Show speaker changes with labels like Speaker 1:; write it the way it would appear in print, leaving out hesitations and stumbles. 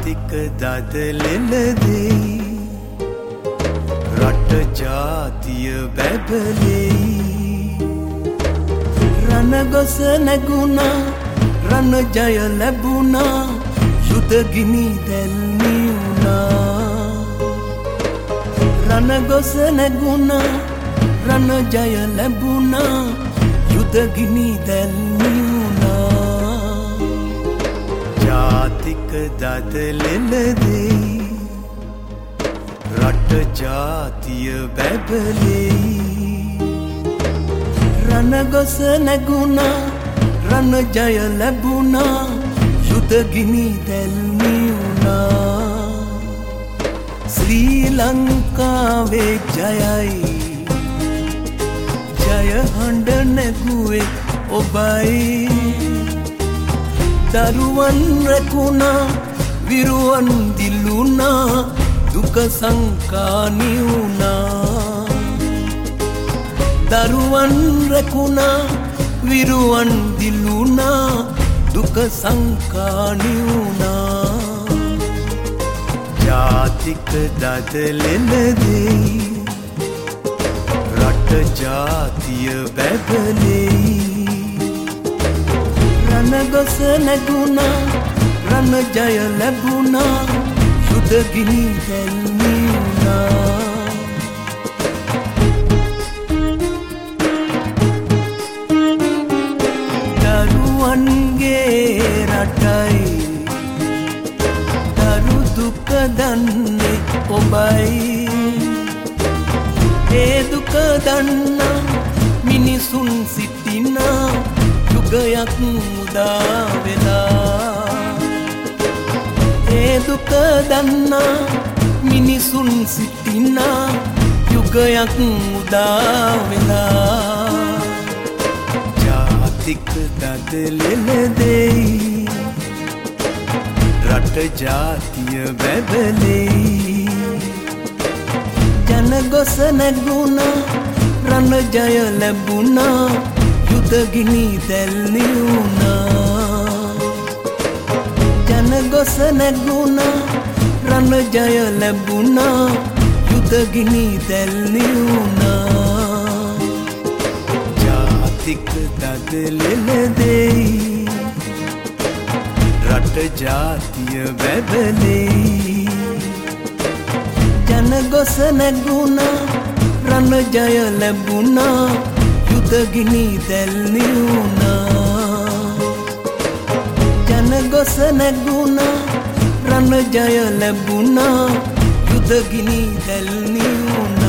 Speaker 1: ජාතික දදලෙලදෙයි රට ජාතිය බැබලෙයි රණගොස නැගුණා රණ ජය ලැබුණා යුදගිනි දැල්මි වුණා රණගොස නැගුණා රණ ජය ලැබුණා යුදගිනි දැල්මි වුණා ජාතික දදලෙලදෙයි රට ජාතිය බැබලෙයි රණගොස නැගුණා රණ ජය ලැබුණා යුදගිනි දැල්මි වුණා ශ්‍රී ලංකාවේ ජයයි ජය හඬ නැගුවේ ඔබයි දරුවන් රැකුණා විරුවන් දිලුණා දුක සංකානි වුණා දරුවන් රැකුණා විරුවන් දිලුණා දුක සංකානි වුණා ජාතික දදලෙලදෙයි රට ජාතිය බැබලෙයි රණගොස නැගුණා රණ ජය ලැබුණා යුදගිනි දැල්මි වුණා දරුවන්ගේ රටයි දරු දුක දන්නේ ඔබයි ඒ දුක දන්නා මිනිසුන් සිටිනා යුගයක් මුදා වෙලා ඒ දුක දන්නා මිනිසුන් සිටිනා යුගයක් මුදා වෙලා ජාතික දදලෙලදෙයි රට ජාතිය බැබලෙයි ජනගොස නැගුණා රණ ජය ලැබුණා යුදගිනි දැල්මි වුණා ජනගොස නැගුණා රණ ජය ලැබුණා යුදගිනි දැල්මි වුණා ජාතික දදලෙලදෙයි රට ජාතිය බැබලෙයි ජනගොස නැගුණා රණ ජය ලැබුණා යුදගිනි දැල්මි වුණා ජනගොස නැගුණා රණ ජය ලැබුණා යුදගිනි දැල්මි වුණා